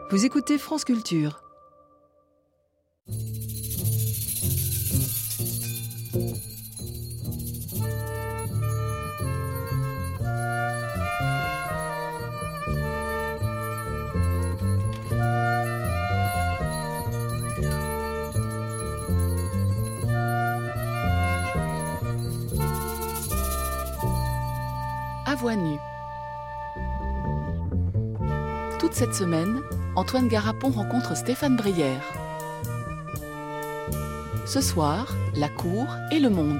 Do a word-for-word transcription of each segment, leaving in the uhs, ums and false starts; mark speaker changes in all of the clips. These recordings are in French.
Speaker 1: Vous écoutez France Culture. À voix nue. Toute cette semaine, Antoine Garapon rencontre Stéphane Brière. Ce soir, la cour et le monde.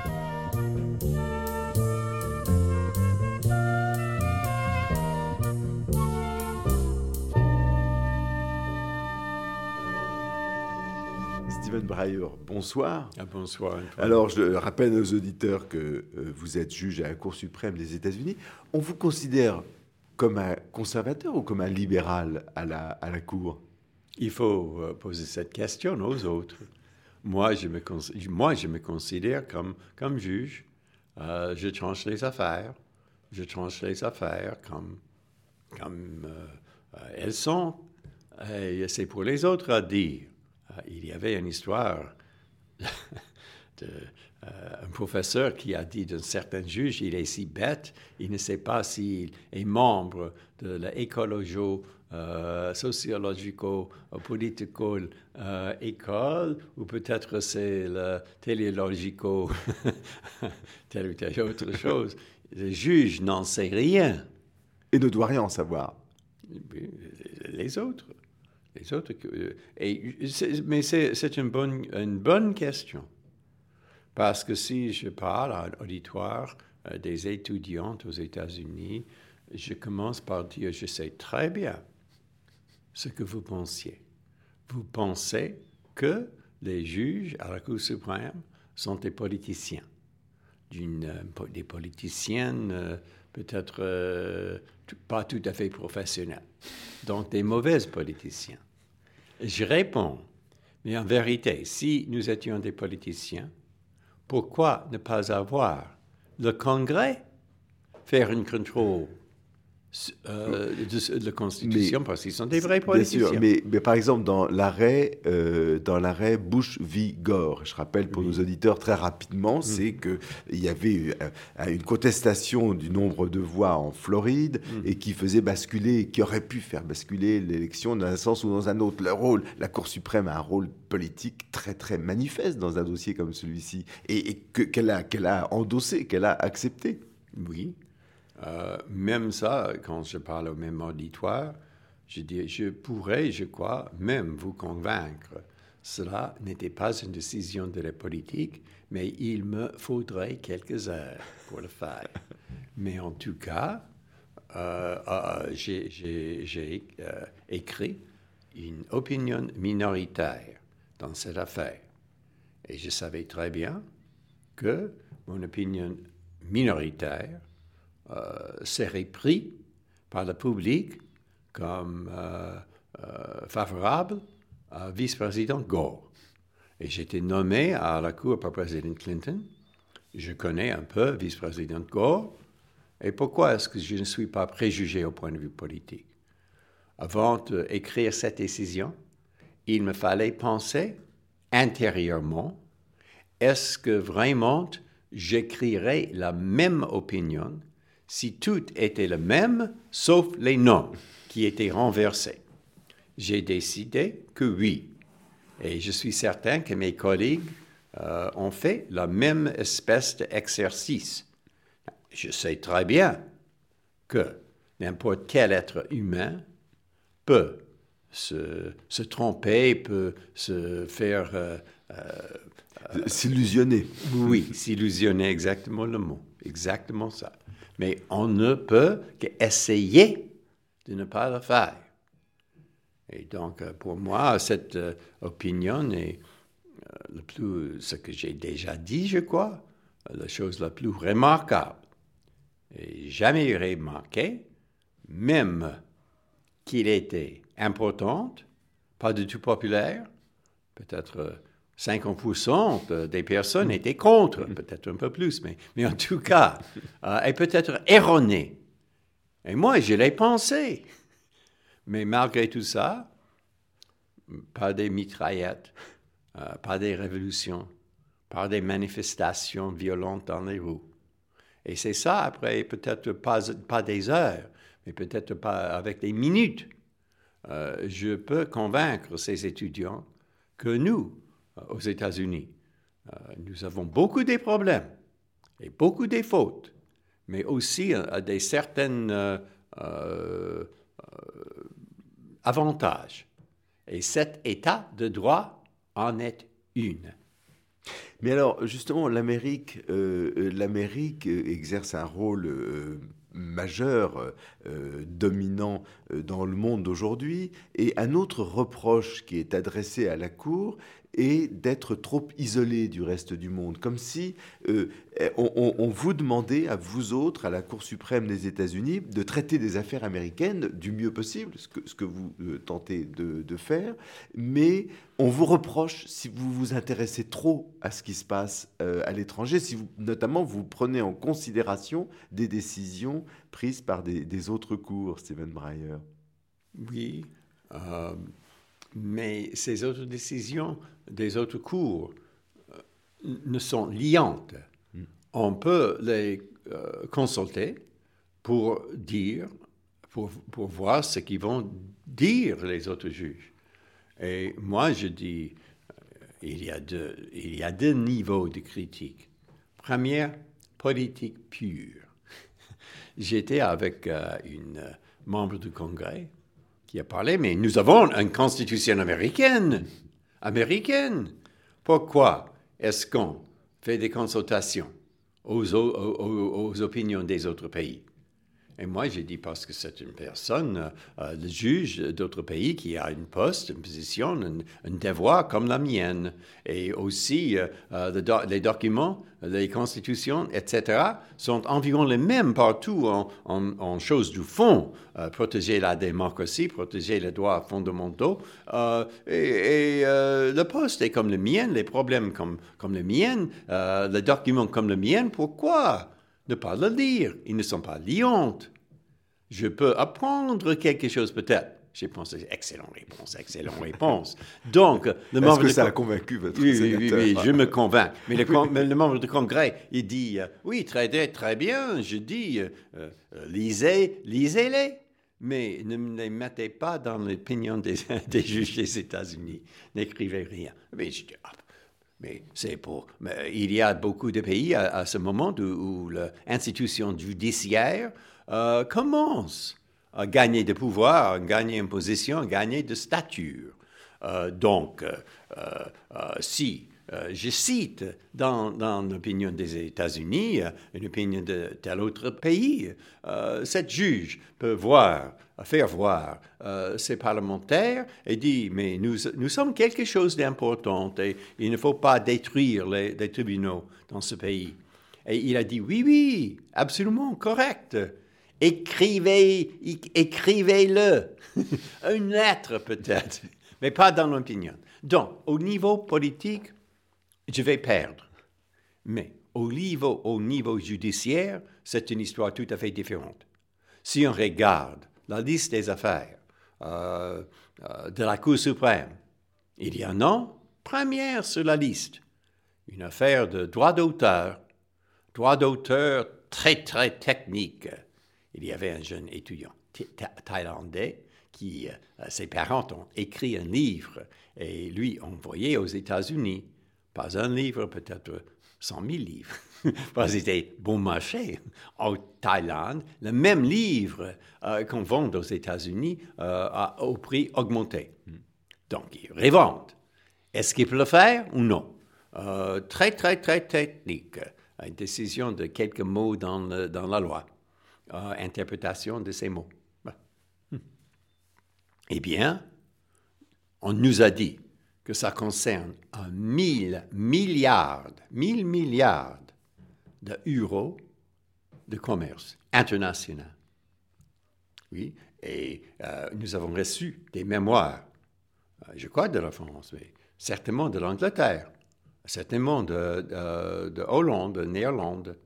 Speaker 2: Stéphane Brière, bonsoir.
Speaker 3: Ah, bonsoir. Antoine.
Speaker 2: Alors, je rappelle aux auditeurs que euh, vous êtes juge à la Cour suprême des États-Unis. On vous considère comme un conservateur ou comme un libéral à la, à la Cour?
Speaker 3: Il faut euh, poser cette question aux autres. Moi, je me, cons- moi, je me considère comme, comme juge. Euh, je tranche les affaires. Je tranche les affaires comme, comme euh, euh, elles sont. Et c'est pour les autres à dire. Euh, il y avait une histoire de... Euh, un professeur qui a dit d'un certain juge, il est si bête, il ne sait pas s'il est membre de l'écologie euh, sociologico-politico euh, école, ou peut-être c'est le télélogico, telle ou telle autre chose. Le juge n'en sait rien.
Speaker 2: Et ne doit rien en savoir.
Speaker 3: Les autres. Les autres. Et c'est, mais c'est, c'est une bonne, une bonne question. Parce que si je parle à un auditoire euh, des étudiantes aux États-Unis, je commence par dire, je sais très bien ce que vous pensiez. Vous pensez que les juges à la Cour suprême sont des politiciens, D'une, euh, des politiciennes euh, peut-être euh, tout, pas tout à fait professionnelles, donc des mauvaises politiciens. Je réponds, mais en vérité, si nous étions des politiciens, pourquoi ne pas avoir le Congrès faire un contrôle euh, de, de la Constitution, mais, parce qu'ils sont des vrais politiciens.
Speaker 2: Bien sûr, mais, mais par exemple, dans l'arrêt, euh, dans l'arrêt Bush v. Gore, je rappelle pour oui. nos auditeurs très rapidement, mmh. c'est qu'il y avait euh, une contestation du nombre de voix en Floride mmh. et qui faisait basculer, qui aurait pu faire basculer l'élection dans un sens ou dans un autre. Le rôle, la Cour suprême a un rôle politique très, très manifeste dans un dossier comme celui-ci et, et que, qu'elle a, qu'elle a endossé, qu'elle a accepté.
Speaker 3: Oui. Euh, même ça, quand je parle au même auditoire, je dis, je pourrais, je crois, même vous convaincre. Cela n'était pas une décision de la politique, mais il me faudrait quelques heures pour le faire. Mais en tout cas, euh, euh, j'ai, j'ai, j'ai euh, écrit une opinion minoritaire dans cette affaire. Et je savais très bien que mon opinion minoritaire Euh, serait pris par le public comme euh, euh, favorable à vice-président Gore. Et j'ai été nommé à la Cour par président Clinton. Je connais un peu vice-président Gore. Et pourquoi est-ce que je ne suis pas préjugé au point de vue politique? Avant d'écrire cette décision, il me fallait penser intérieurement, est-ce que vraiment j'écrirais la même opinion si tout était le même, sauf les noms qui étaient renversés? J'ai décidé que oui. Et je suis certain que mes collègues euh, ont fait la même espèce d'exercice. Je sais très bien que n'importe quel être humain peut se, se tromper, peut se faire... Euh,
Speaker 2: euh, s'illusionner.
Speaker 3: Oui, s'illusionner, exactement le mot. Exactement ça. Mais on ne peut qu'essayer de ne pas le faire. Et donc, pour moi, cette euh, opinion est euh, le plus, ce que j'ai déjà dit, je crois, la chose la plus remarquable. Et jamais remarqué, même qu'il était important, pas du tout populaire, peut-être cinquante pour cent des personnes étaient contre, peut-être un peu plus, mais, mais en tout cas, euh, et peut-être erroné. Et moi, je l'ai pensé. Mais malgré tout ça, pas des mitraillettes, euh, pas des révolutions, pas des manifestations violentes dans les rues. Et c'est ça, après, peut-être pas, pas des heures, mais peut-être pas avec des minutes. Euh, je peux convaincre ces étudiants que nous, aux États-Unis, euh, nous avons beaucoup de problèmes et beaucoup de fautes, mais aussi euh, des certaines euh, euh, avantages. Et cet état de droit en est une.
Speaker 2: Mais alors, justement, l'Amérique, euh, l'Amérique exerce un rôle euh, majeur, euh, dominant euh, dans le monde d'aujourd'hui. Et un autre reproche qui est adressé à la Cour est d'être trop isolé du reste du monde. Comme si euh, on, on, on vous demandait, à vous autres, à la Cour suprême des États-Unis, de traiter des affaires américaines du mieux possible, ce que, ce que vous euh, tentez de, de faire. Mais on vous reproche si vous vous intéressez trop à ce qui se passe euh, à l'étranger, si vous, notamment vous prenez en considération des décisions prises par des, des autres cours, Stephen Breyer.
Speaker 3: Oui, euh, mais ces autres décisions des autres cours euh, ne sont liantes. Mm. On peut les euh, consulter pour dire, pour, pour voir ce qu'ils vont dire les autres juges. Et moi, je dis, euh, il y a deux, il y a deux niveaux de critique. Première, politique pure. J'étais avec euh, une euh, membre du Congrès qui a parlé, mais nous avons une constitution américaine. Américaine. Pourquoi est-ce qu'on fait des consultations aux, aux, aux, aux opinions des autres pays? Et moi, j'ai dit parce que c'est une personne, euh, le juge d'autres pays qui a une poste, une position, un, un devoir comme la mienne. Et aussi, euh, le do- les documents, les constitutions, et cetera, sont environ les mêmes partout en, en, en choses du fond. Euh, protéger la démocratie, protéger les droits fondamentaux. Euh, et et euh, le poste est comme le mien, les problèmes comme, comme le mien, euh, les documents comme le mien. Pourquoi ne pas le lire? Ils ne sont pas liants. Je peux apprendre quelque chose peut-être. J'ai pensé, excellente réponse, excellente réponse. Donc, le
Speaker 2: Est-ce
Speaker 3: membre
Speaker 2: que
Speaker 3: de
Speaker 2: ça
Speaker 3: con...
Speaker 2: a convaincu votre
Speaker 3: oui,
Speaker 2: sénateur?
Speaker 3: oui, oui, oui, je me convainc. Mais le, con... mais le membre du Congrès, il dit, euh, oui, très, très bien, je dis, euh, euh, lisez, lisez-les. Mais ne me les mettez pas dans l'opinion des, des juges des États-Unis. N'écrivez rien. Mais je dis, ah, mais c'est pour... Mais il y a beaucoup de pays à, à ce moment où, où l'institution judiciaire euh, commence à gagner de pouvoir, à gagner une position, à gagner de stature. Euh, donc, euh, euh, si euh, je cite dans, dans l'opinion des États-Unis, une opinion de tel autre pays, euh, cette juge peut voir, faire voir euh, ses parlementaires et dire, mais nous, nous sommes quelque chose d'important et il ne faut pas détruire les, les tribunaux dans ce pays. Et il a dit, oui, oui, absolument correct. Écrivez, écrivez-le. Une lettre peut-être, mais pas dans l'opinion. Donc, au niveau politique, je vais perdre. Mais au niveau, au niveau judiciaire, c'est une histoire tout à fait différente. Si on regarde la liste des affaires euh, euh, de la Cour suprême, il y en a, première sur la liste, une affaire de droit d'auteur, droit d'auteur très, très technique. Il y avait un jeune étudiant thaïlandais qui, euh, ses parents ont écrit un livre et lui envoyé aux États-Unis. Pas un livre, peut-être cent mille livres, parce que c'était bon marché. En Thaïlande, le même livre euh, qu'on vend aux États-Unis euh, a, au prix augmenté. Donc, il revendent. Est-ce qu'il peut le faire ou non? Euh, très, très, très technique. Une décision de quelques mots dans, le, dans la loi. Euh, interprétation de ces mots. Hmm. Eh bien, on nous a dit que ça concerne un mille milliards, mille milliards d'euros de commerce international. Oui, et euh, nous avons reçu des mémoires, euh, je crois de la France, mais certainement de l'Angleterre, certainement de, de, de Hollande, de Néerlande,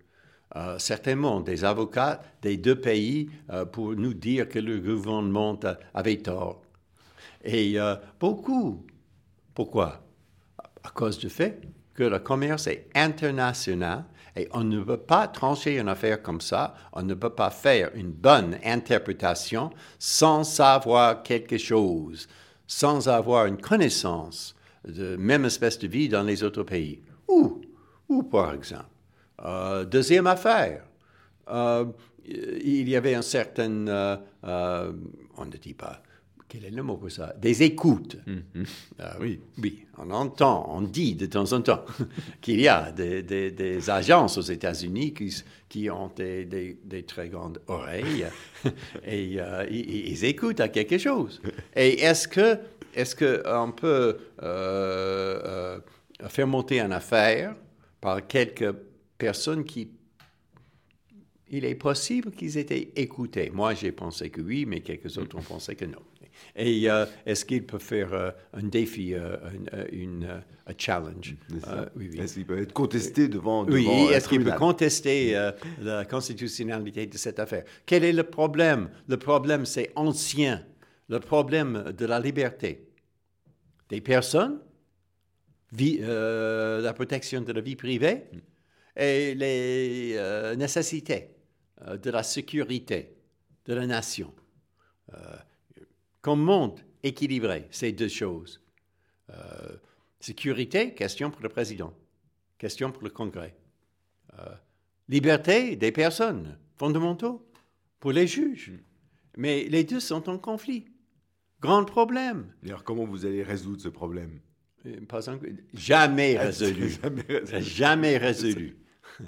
Speaker 3: Euh, certainement, des avocats des deux pays euh, pour nous dire que le gouvernement avait tort. Et euh, beaucoup. Pourquoi? À cause du fait que le commerce est international et on ne peut pas trancher une affaire comme ça, on ne peut pas faire une bonne interprétation sans savoir quelque chose, sans avoir une connaissance de même espèce de vie dans les autres pays. Ou, ou par exemple, euh, deuxième affaire, euh, il y avait un certain, euh, euh, on ne dit pas, quel est le mot pour ça? Des écoutes.
Speaker 2: Mmh.
Speaker 3: Euh, oui. Oui, on entend, on dit de temps en temps qu'il y a des, des, des agences aux États-Unis qui, qui ont des, des, des très grandes oreilles et euh, ils, ils écoutent à quelque chose. Et est-ce que, est-ce qu'on peut euh, euh, faire monter une affaire par quelques personnes qui... Il est possible qu'ils étaient écoutés. Moi, j'ai pensé que oui, mais quelques autres ont pensé que non. Et euh, est-ce qu'il peut faire euh, un défi, euh, une, une, euh, un challenge?
Speaker 2: Euh,
Speaker 3: oui, oui.
Speaker 2: Est-ce qu'il peut être contesté devant, devant
Speaker 3: Oui,
Speaker 2: un
Speaker 3: est-ce qu'il peut
Speaker 2: tribunal?
Speaker 3: contester euh, la constitutionnalité de cette affaire? Quel est le problème? Le problème, c'est ancien. Le problème de la liberté des personnes, vie, euh, la protection de la vie privée et les euh, nécessités euh, de la sécurité de la nation. Euh, Comment équilibrer ces deux choses? Euh, sécurité, question pour le président, question pour le Congrès. Euh, liberté des personnes, fondamentaux pour les juges. Mais les deux sont en conflit. Grand problème.
Speaker 2: Alors, comment vous allez résoudre ce problème?
Speaker 3: Pas encore, jamais résolu.
Speaker 2: Jamais résolu.
Speaker 3: Jamais résolu.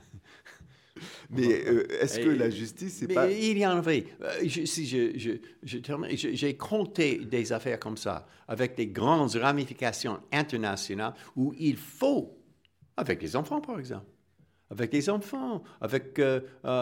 Speaker 2: Mais euh, est-ce que
Speaker 3: Et,
Speaker 2: la justice, c'est
Speaker 3: mais
Speaker 2: pas...
Speaker 3: il y en avait. Je, si je, je, je termine, je, j'ai compté des affaires comme ça, avec des grandes ramifications internationales, où il faut, avec les enfants par exemple, avec les enfants, avec euh,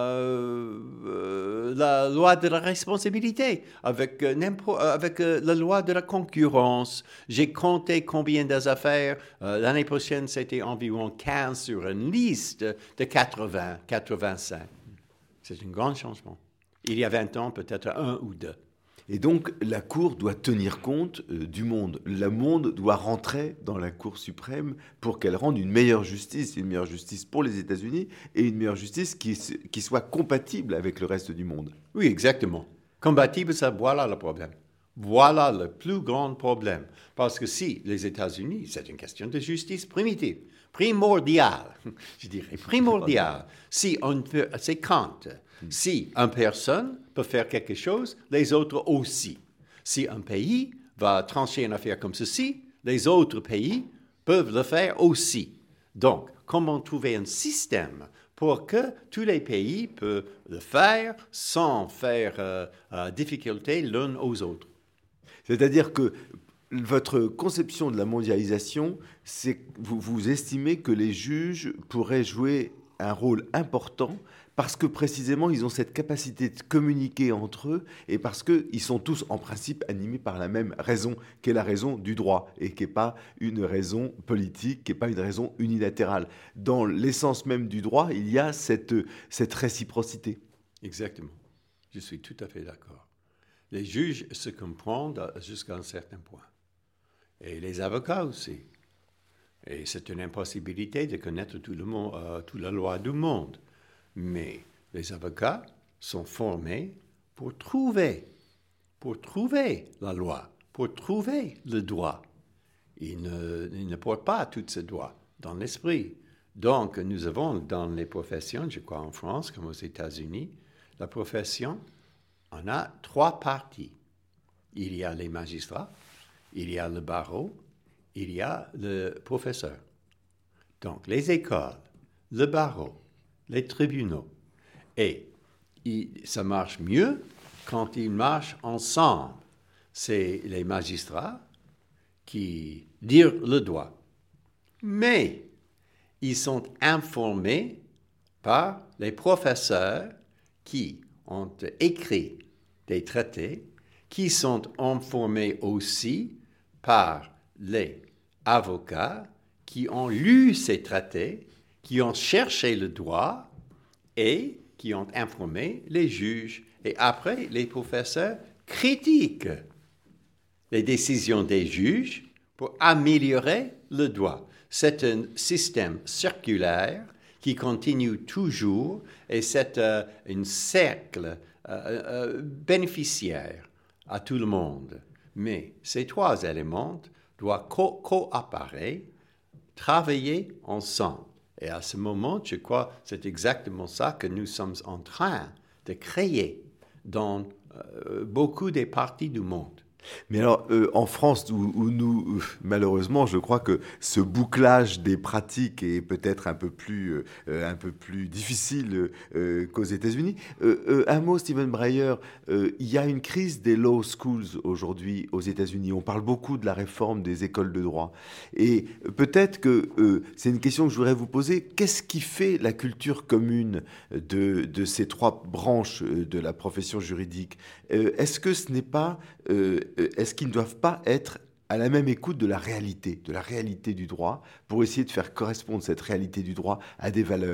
Speaker 3: euh, la loi de la responsabilité, avec, euh, n'importe, avec euh, la loi de la concurrence. J'ai compté combien d'affaires. Euh, l'année prochaine, c'était environ quinze sur une liste de quatre-vingts, quatre-vingt-cinq. C'est un grand changement. Il y a vingt ans, peut-être un ou deux.
Speaker 2: Et donc, la Cour doit tenir compte euh, du monde. Le monde doit rentrer dans la Cour suprême pour qu'elle rende une meilleure justice, une meilleure justice pour les États-Unis et une meilleure justice qui, qui soit compatible avec le reste du monde.
Speaker 3: Oui, exactement. Compatible, ça, voilà le problème. Voilà le plus grand problème. Parce que si les États-Unis, c'est une question de justice primitive, primordiale, je dirais primordiale. Si on peut, c'est Kant. Si une personne peut faire quelque chose, les autres aussi. Si un pays va trancher une affaire comme ceci, les autres pays peuvent le faire aussi. Donc, comment trouver un système pour que tous les pays peuvent le faire sans faire euh, euh, difficulté l'un aux autres?
Speaker 2: C'est-à-dire que votre conception de la mondialisation, c'est que vous, vous estimez que les juges pourraient jouer un rôle important parce que précisément ils ont cette capacité de communiquer entre eux et parce qu'ils sont tous en principe animés par la même raison, qui est la raison du droit et qui n'est pas une raison politique, qui n'est pas une raison unilatérale. Dans l'essence même du droit, il y a cette, cette réciprocité.
Speaker 3: Exactement. Je suis tout à fait d'accord. Les juges se comprennent jusqu'à un certain point. Et les avocats aussi. Et c'est une impossibilité de connaître tout le monde, euh, toute la loi du monde. Mais les avocats sont formés pour trouver, pour trouver la loi, pour trouver le droit. Ils ne, ils ne portent pas tout ce droit dans l'esprit. Donc, nous avons dans les professions, je crois en France comme aux États-Unis, la profession, on a trois parties. Il y a les magistrats, il y a le barreau, il y a le professeur. Donc, les écoles, le barreau, les tribunaux. Et il, ça marche mieux quand ils marchent ensemble. C'est les magistrats qui disent le droit. Mais ils sont informés par les professeurs qui ont écrit des traités, qui sont informés aussi par les avocats qui ont lu ces traités, qui ont cherché le droit et qui ont informé les juges. Et après, les professeurs critiquent les décisions des juges pour améliorer le droit. C'est un système circulaire qui continue toujours et c'est euh, un cercle euh, euh, bénéficiaire à tout le monde. Mais ces trois éléments doivent co- coopérer, travailler ensemble. Et à ce moment, je crois que c'est exactement ça que nous sommes en train de créer dans euh, beaucoup des parties du monde.
Speaker 2: Mais alors, euh, en France, où, où nous, malheureusement, je crois que ce bouclage des pratiques est peut-être un peu plus, euh, un peu plus difficile euh, qu'aux États-Unis. Euh, euh, un mot, Stephen Breyer, euh, il y a une crise des law schools aujourd'hui aux États-Unis. On parle beaucoup de la réforme des écoles de droit. Et peut-être que euh, c'est une question que je voudrais vous poser. Qu'est-ce qui fait la culture commune de, de ces trois branches de la profession juridique ? euh, Est-ce que ce n'est pas... Euh, Est-ce qu'ils ne doivent pas être à la même écoute de la réalité, de la réalité du droit, pour essayer de faire correspondre cette réalité du droit à des valeurs ?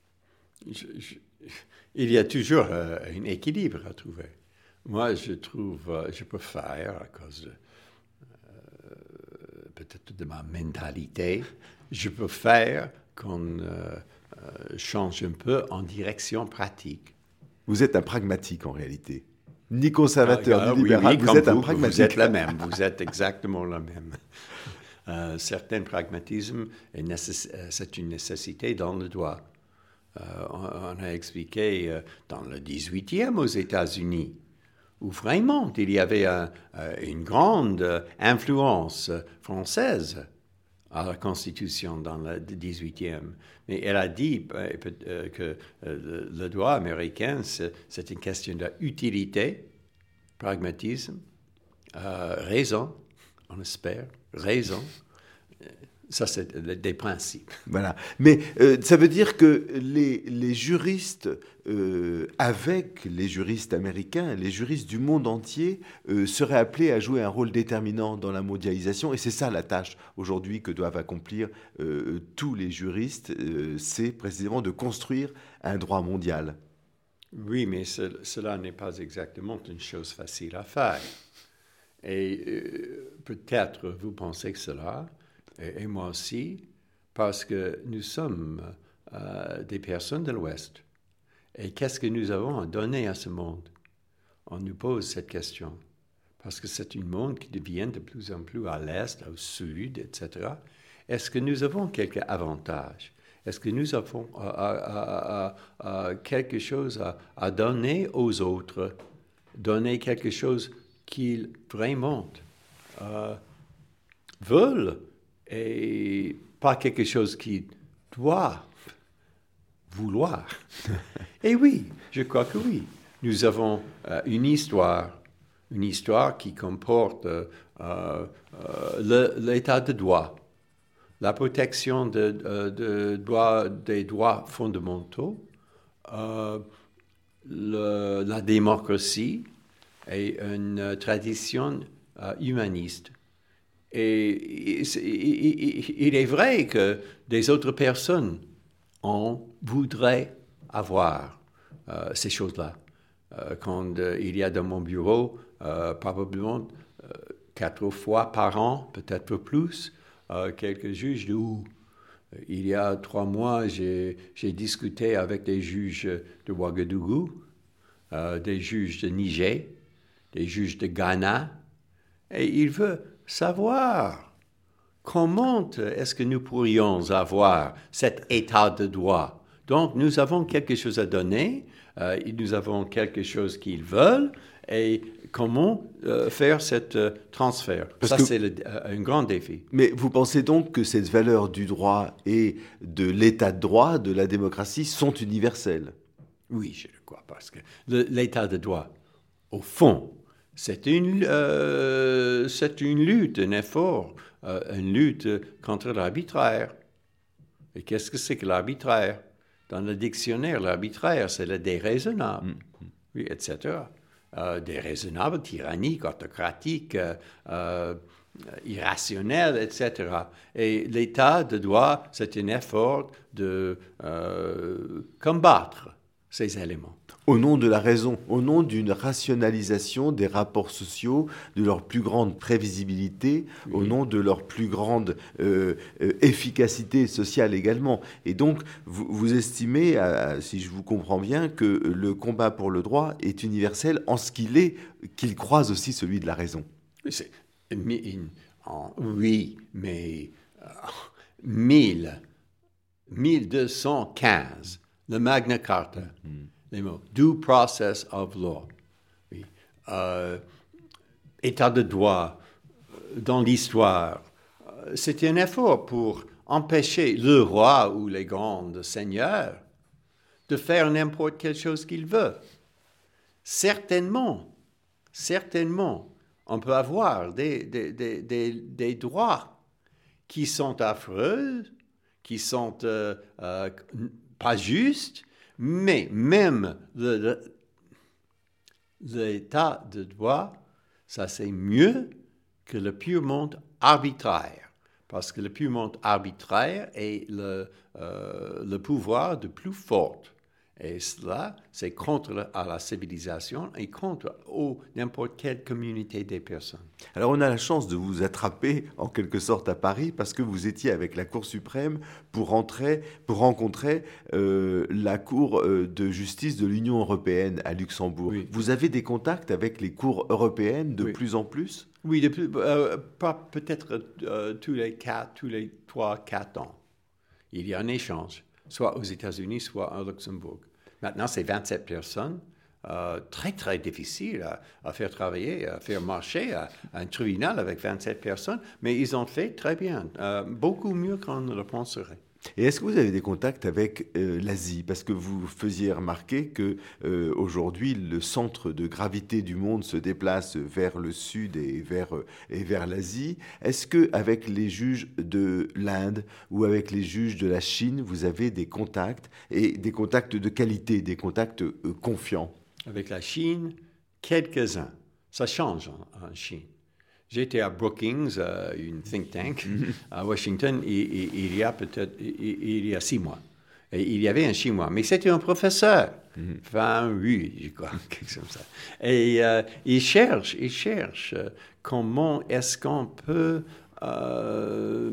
Speaker 3: je, je, Il y a toujours euh, un équilibre à trouver. Moi, je trouve, euh, je préfère, à cause de, euh, peut-être de ma mentalité, je préfère qu'on euh, euh, change un peu en direction pratique.
Speaker 2: Vous êtes un pragmatique en réalité. Ni conservateur,
Speaker 3: ah,
Speaker 2: ni libéral,
Speaker 3: oui, oui,
Speaker 2: vous êtes
Speaker 3: vous,
Speaker 2: un pragmatique.
Speaker 3: Vous êtes la même, vous êtes exactement la même. Euh, certain pragmatisme, est nécess- c'est une nécessité dans le droit. Euh, on, on a expliqué euh, dans le dix-huitième aux États-Unis, où vraiment il y avait un, euh, une grande influence française à la Constitution dans le dix-huitième. Mais elle a dit euh, que euh, le droit américain, c'est, c'est une question d'utilité, pragmatisme, euh, raison, on espère, raison. Ça, c'est des principes.
Speaker 2: Voilà. Mais euh, ça veut dire que les, les juristes, euh, avec les juristes américains, les juristes du monde entier, euh, seraient appelés à jouer un rôle déterminant dans la mondialisation. Et c'est ça la tâche aujourd'hui que doivent accomplir euh, tous les juristes. Euh, c'est précisément de construire un droit mondial.
Speaker 3: Oui, mais ce, cela n'est pas exactement une chose facile à faire. Et euh, peut-être vous pensez que cela... Et moi aussi, parce que nous sommes euh, des personnes de l'Ouest. Et qu'est-ce que nous avons à donner à ce monde? On nous pose cette question. Parce que c'est un monde qui devient de plus en plus à l'Est, au Sud, et cetera. Est-ce que nous avons quelques avantages? Est-ce que nous avons euh, euh, euh, euh, quelque chose à, à donner aux autres? Donner quelque chose qu'ils vraiment euh, veulent? Et pas quelque chose qui doit vouloir. Et oui, je crois que oui. Nous avons euh, une histoire, une histoire qui comporte euh, euh, le, l'état de droit, la protection de, de, de droit, des droits fondamentaux, euh, le, la démocratie et une tradition euh, humaniste. Et il est vrai que des autres personnes en voudraient avoir euh, ces choses-là. Euh, quand euh, il y a dans mon bureau, euh, probablement euh, quatre fois par an, peut-être plus, euh, quelques juges d'où il y a trois mois, j'ai, j'ai discuté avec des juges de Ouagadougou, euh, des juges de Niger, des juges de Ghana, et il veut savoir comment est-ce que nous pourrions avoir cet état de droit. Donc, nous avons quelque chose à donner, euh, nous avons quelque chose qu'ils veulent, et comment euh, faire ce euh, transfert. Parce Ça, que, c'est le, euh, un grand défi.
Speaker 2: Mais vous pensez donc que cette valeur du droit et de l'état de droit, de la démocratie, sont universelles?
Speaker 3: Oui, je le crois, parce que le, l'état de droit, au fond, C'est une, euh, c'est une lutte, un effort, euh, une lutte contre l'arbitraire. Et qu'est-ce que c'est que l'arbitraire? Dans le dictionnaire, l'arbitraire, c'est le déraisonnable, mm. oui, et cetera. Euh, déraisonnable, tyrannique, autocratique, euh, euh, irrationnel, et cetera. Et l'état de droit, c'est un effort de euh, combattre ces éléments.
Speaker 2: Au nom de la raison, au nom d'une rationalisation des rapports sociaux, de leur plus grande prévisibilité, oui. Au nom de leur plus grande euh, euh, efficacité sociale également. Et donc, vous, vous estimez, euh, si je vous comprends bien, que le combat pour le droit est universel en ce qu'il est, qu'il croise aussi celui de la raison.
Speaker 3: C'est, oui, mais euh, mille, mille deux cent quinze, le Magna Carta. Mm. Les mots due process of law, oui. euh, état de droit dans l'histoire, euh, c'était un effort pour empêcher le roi ou les grands seigneurs de faire n'importe quelle chose qu'il veut. Certainement, certainement, on peut avoir des, des, des, des, des droits qui sont affreux, qui sont euh, euh, pas justes. Mais même le, le, l'état de droit, ça c'est mieux que le purement arbitraire. Parce que le purement arbitraire est le, euh, le pouvoir de plus fort. Et cela, c'est contre à la civilisation et contre oh, n'importe quelle communauté des personnes.
Speaker 2: Alors on a la chance de vous attraper en quelque sorte à Paris parce que vous étiez avec la Cour suprême pour, rentrer, pour rencontrer euh, la Cour de justice de l'Union européenne à Luxembourg. Oui. Vous avez des contacts avec les cours européennes de oui. plus en plus ?
Speaker 3: Oui, de plus, euh, pas, peut-être euh, tous les quatre, tous les trois, quatre ans. Il y a un échange, soit aux États-Unis, soit à Luxembourg. Maintenant, c'est vingt-sept personnes, euh, très, très difficile à, à faire travailler, à faire marcher à, à un tribunal avec vingt-sept personnes, mais ils ont fait très bien, euh, beaucoup mieux qu'on ne le penserait.
Speaker 2: Et est-ce que vous avez des contacts avec euh, l'Asie ? Parce que vous faisiez remarquer que euh, aujourd'hui, le centre de gravité du monde se déplace vers le sud et vers, euh, et vers l'Asie. Est-ce qu'avec les juges de l'Inde ou avec les juges de la Chine, vous avez des contacts, et des contacts de qualité, des contacts euh, confiants ?
Speaker 3: Avec la Chine, quelques-uns. Ça change en, en Chine. J'étais à Brookings, euh, une think tank à Washington, et, et, il y a peut-être il, il y a six mois. Et il y avait un Chinois, mais c'était un professeur. Mm-hmm. Enfin, oui, je crois, quelque chose comme ça. Et euh, il cherche, il cherche euh, comment est-ce qu'on peut euh,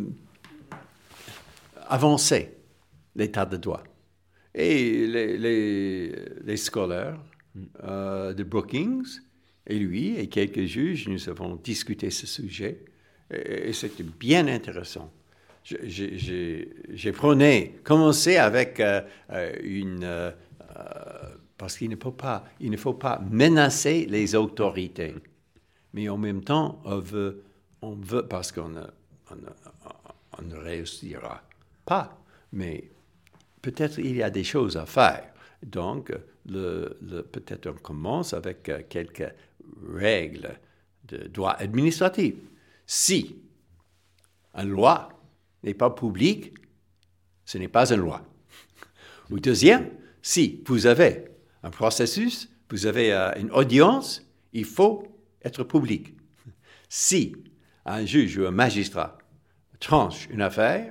Speaker 3: avancer l'état de droit. Et les, les, les scolaires euh, de Brookings, et lui et quelques juges, nous avons discuté ce sujet et, et c'était bien intéressant. Je, je, je, j'ai prôné, commencé avec euh, une... Euh, parce qu'il ne faut pas, il ne faut pas menacer les autorités. Mais en même temps, on veut, on veut parce qu'on ne, on ne, on ne réussira pas. Mais peut-être il y a des choses à faire. Donc, le, le, peut-être on commence avec quelques règles de droit administratif. Si une loi n'est pas publique, ce n'est pas une loi. Ou deuxième, si vous avez un processus, vous avez euh, une audience, il faut être public. Si un juge ou un magistrat tranche une affaire,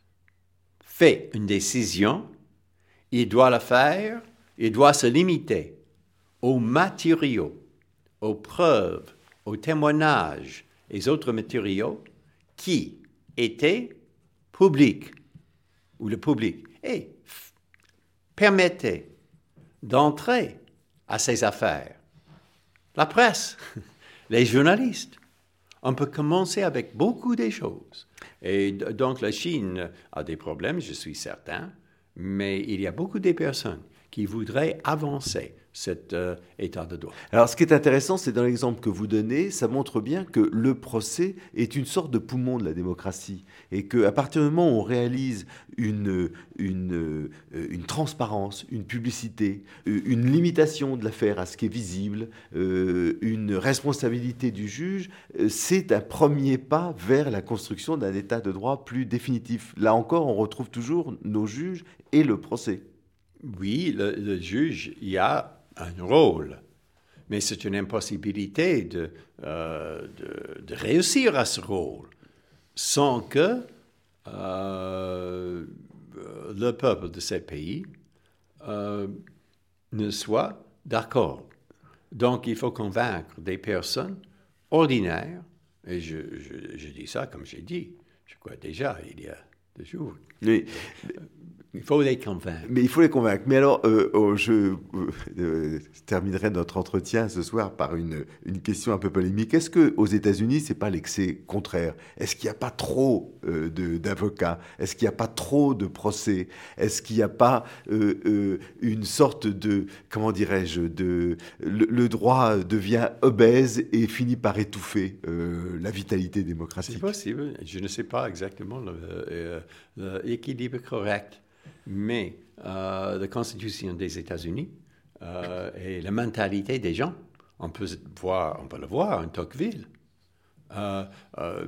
Speaker 3: fait une décision, il doit la faire, il doit se limiter aux matériaux, aux preuves, aux témoignages et autres matériaux qui étaient publics, ou le public, et f- permettaient d'entrer à ces affaires. La presse, les journalistes. On peut commencer avec beaucoup de choses. Et donc la Chine a des problèmes, je suis certain, mais il y a beaucoup de personnes qui voudraient avancer cet euh, état de droit.
Speaker 2: Alors, ce qui est intéressant, c'est dans l'exemple que vous donnez, ça montre bien que le procès est une sorte de poumon de la démocratie et qu'à partir du moment où on réalise une, une, une transparence, une publicité, une limitation de l'affaire à ce qui est visible, euh, une responsabilité du juge, c'est un premier pas vers la construction d'un état de droit plus définitif. Là encore, on retrouve toujours nos juges et le procès.
Speaker 3: Oui, le, le juge, il y a un rôle, mais c'est une impossibilité de, euh, de, de réussir à ce rôle sans que euh, le peuple de ce pays euh, ne soit d'accord. Donc, il faut convaincre des personnes ordinaires, et je, je, je dis ça comme j'ai dit, je crois déjà, il y a deux jours.
Speaker 2: Mais,
Speaker 3: il faut les convaincre.
Speaker 2: Mais il faut les convaincre. Mais alors, euh, oh, je euh, euh, terminerai notre entretien ce soir par une, une question un peu polémique. Est-ce qu'aux États-Unis, ce n'est pas l'excès contraire? Est-ce qu'il n'y a pas trop euh, de, d'avocats? Est-ce qu'il n'y a pas trop de procès? Est-ce qu'il n'y a pas euh, euh, une sorte de, comment dirais-je, de, le, le droit devient obèse et finit par étouffer euh, la vitalité démocratique?
Speaker 3: C'est possible. Je ne sais pas exactement le, euh, le, l'équilibre correct. Mais euh, la Constitution des États-Unis euh, et la mentalité des gens, on peut, voir, on peut le voir en Tocqueville, euh, euh,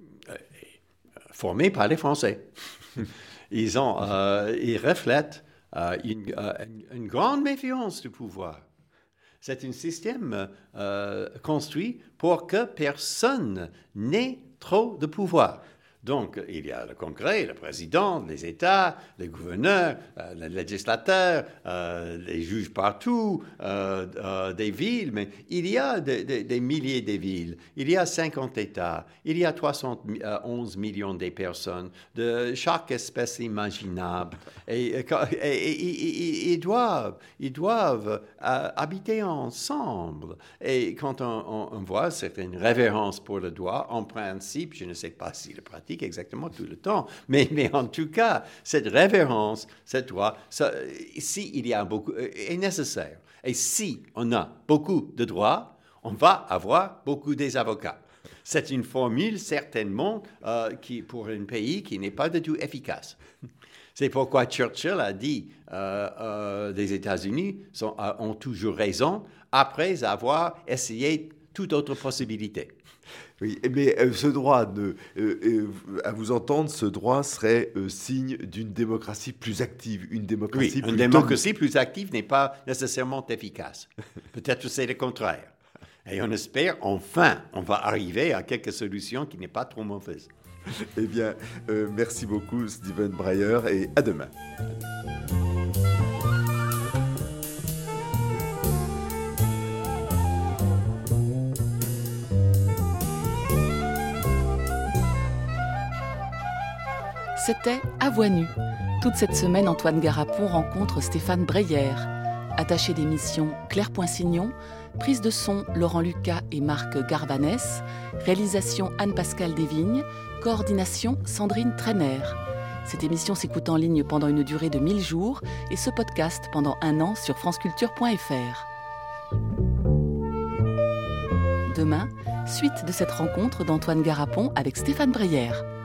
Speaker 3: formé par les Français. Ils, ont, euh, ils reflètent euh, une, euh, une grande méfiance du pouvoir. C'est un système euh, construit pour que personne n'ait trop de pouvoir. Donc, il y a le Congrès, le président, les États, les gouverneurs, euh, les législateurs, euh, les juges partout, euh, euh, des villes, mais il y a des, des, des milliers de villes, il y a cinquante États, il y a trois cent onze millions de personnes de chaque espèce imaginable. Et, et, et, et, et ils doivent, ils doivent euh, habiter ensemble. Et quand on, on, on voit certaines révérences pour le droit, en principe, je ne sais pas si le pratique exactement tout le temps, mais, mais en tout cas, cette révérence, cette droit, ça, si il y a beaucoup, est nécessaire. Et si on a beaucoup de droits, on va avoir beaucoup des avocats. C'est une formule certainement euh, qui, pour un pays qui n'est pas du tout efficace. C'est pourquoi Churchill a dit euh, euh, les États-Unis sont, euh, ont toujours raison après avoir essayé toute autre possibilité.
Speaker 2: Oui, mais euh, ce droit, de, euh, euh, à vous entendre, ce droit serait euh, signe d'une démocratie plus active, une démocratie
Speaker 3: oui,
Speaker 2: plus...
Speaker 3: une démocratie plus active n'est pas nécessairement efficace. Peut-être c'est le contraire. Et on espère, enfin, on va arriver à quelques solutions qui n'est pas trop mauvaises.
Speaker 2: Eh bien, euh, merci beaucoup, Stephen Breyer, et à demain.
Speaker 1: C'était À Voix nue. Toute cette semaine, Antoine Garapon rencontre Stéphane Breyer. Attaché d'émission Claire Poinsignon, prise de son Laurent Lucas et Marc Garvanès, réalisation Anne-Pascale Desvignes, coordination Sandrine Trainer. Cette émission s'écoute en ligne pendant une durée de mille jours et ce podcast pendant un an sur franceculture point f r. Demain, suite de cette rencontre d'Antoine Garapon avec Stéphane Breyer.